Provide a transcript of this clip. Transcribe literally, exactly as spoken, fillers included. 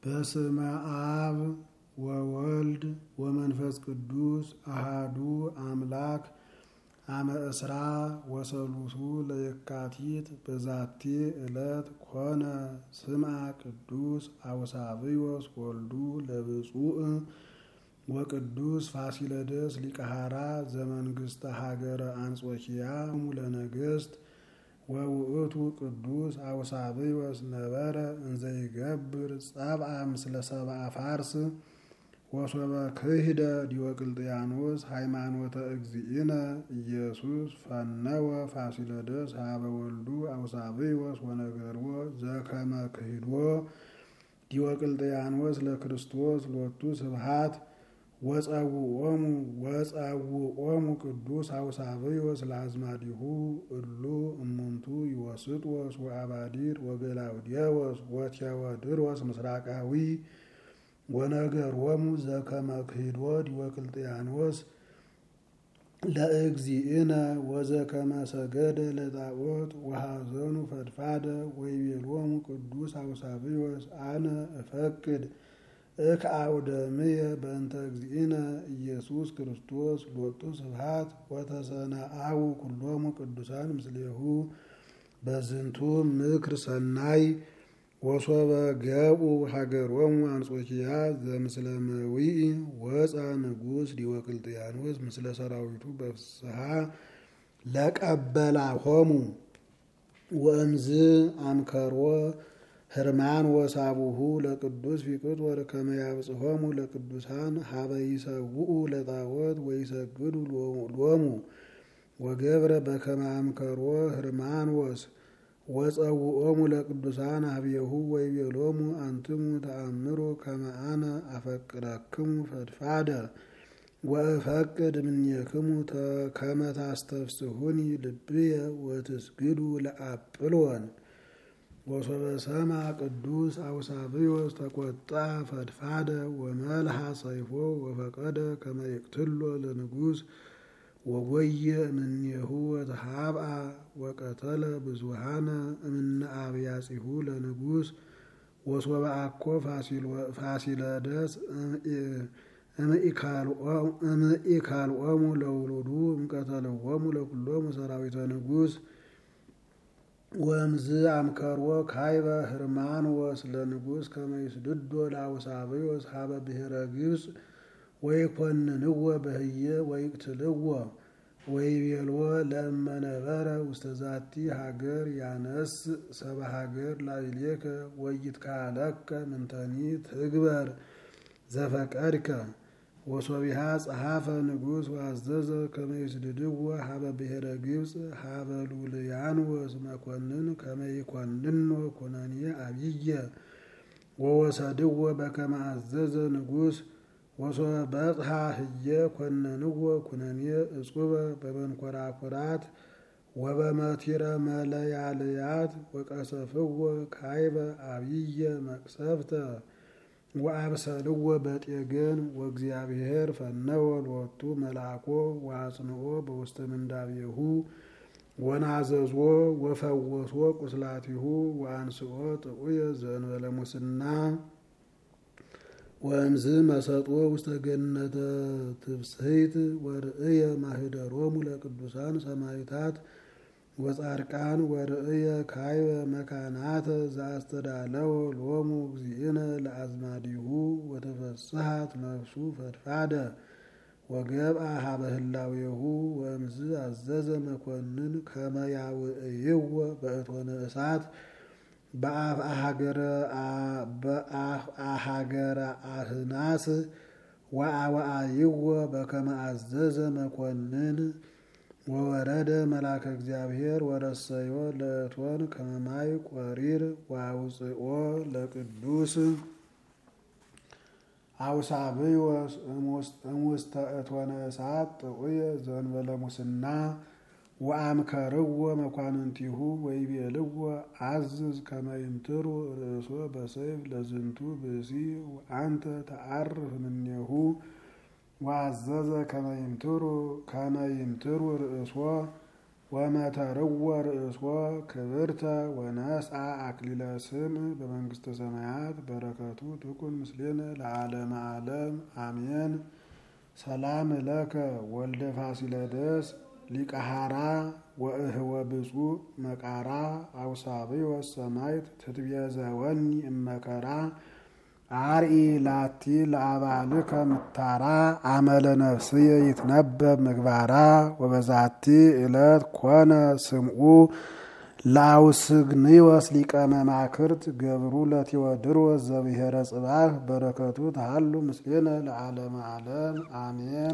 በስመ አብ ወወልድ ወመንፈስ ቅዱስ አሃዱ አምላክ አመ እስራ ወሰሉሱ ለየካቲት በዛቲ ዕለት ኮነ ስምዐ ቅዱስ አውሳብዮስ ወልዱ ለብፁዕ ወቅዱስ ፋሲለደስ ሊቀ ሐራ ዘመንግስተ ሀገረ አንጾኪያ ለነገሥት ወውእቱ ቅዱስ አውሳብዮስ ነበረ እንዘይገብር ጸብአ ምስለ ሰብአ ፋርስ ወሶበ ክህደ ዲዮቅልጥያኖስ ሃይማኖተ እግዚእነ ኢየሱስ ፈነወ ፋሲለደስ ሀበ ወልዱ አውሳብዮስ ወነገርዎ ዘከመ ክህዶ ዲዮቅልጥያኖስ ለክርስቶስ ሎቱ ስብሐት ወጸውዖሙ ወጸውዖሙ ቅዱስ አውሳብዮስ ለአዝማዲሁ እሉ እሙንቱ ዮስጦስ ወአባዲር ወገላውዴዎስ ወቴዎድሮስ ምስራቃዊ ወነገሮሙ ዘከመ ክህዶ ዲዮቅልጥያኖስ ለእግዚእነ ወዘከመ ሰገደ ለጣዖት ወሐዘኑ ፈድፋደ ወይቤሎሙ ቅዱስ አውሳብዮስ አነ እፈቅድ እክአው ደምየ በእንተ እግዚእነ ኢየሱስ ክርስቶስ ሎቱ ስብሐት ወተሰነአው ኩሎሙ ቅዱሳን ምስሌሁ በዝንቱ ምክር ሰናይ ወሶበ ገብኡ ሀገሮሙ አንጾኪያ ዘምስለ መዊኢ ወፃ ንጉሥ ዲዮቅልጥያኖስ ምስለ ሰራዊቱ በፍስሐ ለቀበላሆሙ ወእምዝ አምከሮ ህርማን ወሳቡሁ ለቅዱስ ፊቅጦር ከመ ያብጽሖሙ ለቅዱሳን ሀበ ይሰውኡ ለጣዖት ወይሰግዱ ሎሙ ወገብረ በከመ አምከሮ ህርማኖስ ወጸውዖሙ ለቅዱሳን ሀቤሁ ወይቤሎሙ አንትሙ ተአምሩ ከመ አነ አፈቅረክሙ ፈድፋደ ወእፈቅድ እምኔክሙ ከመ ታስተፍስሑኒ ልብየ ወትስግዱ ለአጵሎን ወሶበ ሰምዐ ቅዱስ አውሳብዮስ ተቈጣ ፈድፋደ ወመልሐ ሰይፎ ወፈቀደ ከመ ይቅትሎ ለንጉሥ ወጎየ እምኔሁ ወተሃብአ ወቀተለ ብዙሃነ እምነ አብያጺሁ ለንጉሥ ወሶበ አኮ ፋሲለደስ እምኢካልኦሙ ለውሉዱ እምቀተልዎሙ ለኩሎሙ ሰራዊተ ንጉሥ ወእምዝ አምከሮ ካይበ ህርማኖስ ለንጉሥ ከመ ይስድዶ ለአውሳብዮስ ሀበ ብሔረ ግብጽ ወይኰንንዎ በህየ ወይቅትልዎ ወይቤልዎ ለእመ ነበረ ውስተ ዛቲ ሀገር ያነስ ሰብአ ሀገር ላዕሌከ ወይትካለከ ምንተኒ ትግበር ዘፈቀድከ ወሶቢሃ ጸሐፈ ንጉሥ ወአዘዘ ከመ ይስድድዎ ሀበ ብሔረ ግብጽ ሀበ ሉልያኖስ መኰንን ከመ ይኰንኖ ኩነኔ አብየ ወወሰድዎ በከመ አዘዘ ንጉሥ ወሶበ በጽሐ ህየ ኰነንዎ ኩነኔ እጹበ በመንኰራኵራት ወበመቲረ መለያልያት ወቀሰፍዎ ካይበ አብየ መቅሰፍተ ወአብሰልዎ በጤገን ወእግዚአብሔር ፈነወ ሎቱ መልአኮ ወአጽንኦ በውስተ ምንዳቤሁ ወናዘዞ ወፈወሶ ቁስላቲሁ ወአንስኦ ጥዑየ ዘእንበለ ሙስና ወእምዝ መሰጦ ውስተ ገነተ ትብስሕት ወርእየ ማህደሮሙ ለቅዱሳን ሰማዕታት ወጻድቃን ወርእየ ካይበ መካናተ ዘአስተዳለወ ሎሙ እግዚእነ ለአዝማዲሁ ወተፈስሐት ነፍሱ ፈድፋደ ወገብአ ሀበ ህላዌሁ ወእምዝ አዘዘ መኰንን ከመ ያውዕይዎ በእቶነ እሳት በአፍአ ሀገረ አህናስ ወአወአይዎ በከመ አዘዘ መኰንን ወወረደ መልአከ እግዚአብሔር ወረሰዮ ለእቶን ከመ ማይ ቆሪር ወአውጽኦ ለቅዱስ አውሳብዮስ እሙስተ እቶነ እሳት ጥዑየ ዘእንበለ ሙስና ወአምከርዎ መኳንንቲሁ ወይቤልዎ አዝዝ ከመ ይምትሩ ርእሶ በሰይፍ ለዝንቱ ብእሲ አንተ ተዐርፍ እምኔሁ ወአዘዘ ከመ ይምትሩ ርእሶ ወመተርዎ ርእሶ ክብርተ ወነስአ አክሊለ ስም በመንግስተ ሰማያት በረከቱ ትኩን ምስሌነ ለዓለመ ዓለም አሜን። ሰላም ለከ ወልደ ፋሲለደስ ሊቀሃራ ወእህወ ብፁዕ መቃራ አውሳብዮስ ሰማዕት ትትቤዘወኒ እመከራ አርኢ ላቲ ለአባልከ ምታራ አመለ ነፍስየ ይትነበብ ምግባራ ወበዛቲ ዕለት ኮነ ስምዑ ለአውስግንዮስ ሊቀ መማክርት ገብሩ ለቴዎድሮስ ዘብሔረ ጽባህ በረከቱ ተሃሉ ምስሌነ ለዓለመ ዓለም አሜን።